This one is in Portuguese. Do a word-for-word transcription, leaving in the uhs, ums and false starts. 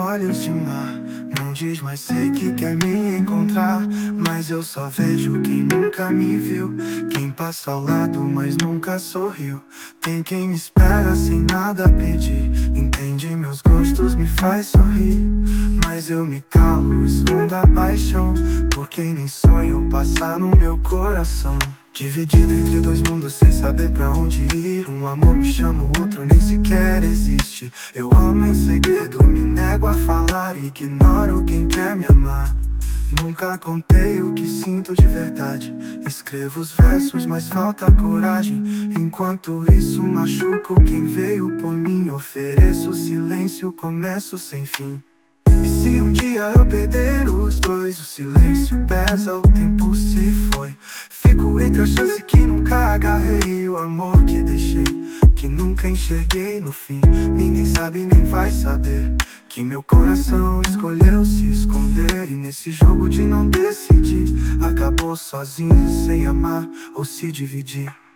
olhos de mar. Não diz, mas sei que quer me encontrar. Mas eu só vejo quem nunca me viu, quem passa ao lado, mas nunca sorriu. Tem quem me espera sem nada pedir, entende meus gostos, me faz sorrir. Mas eu me calo, escondo a paixão, porque nem sonho passar no meu coração. Dividido entre dois mundos sem saber pra onde ir. Um amor me chama, o outro nem sequer existe. Eu amo em segredo, me nego a falar, ignoro quem quer me amar. Nunca contei o que sinto de verdade. Escrevo os versos, mas falta coragem. Enquanto isso machuco quem veio por mim. Ofereço silêncio, começo sem fim. E se um dia eu perder os dois, o silêncio pesa, o tempo se foi. Fico entre a chance que nunca agarrei e o amor que deixei, que nunca enxerguei no fim. Ninguém sabe nem vai saber que meu coração escolheu se esconder. E nesse jogo de não decidir, acabou sozinho sem amar ou se dividir.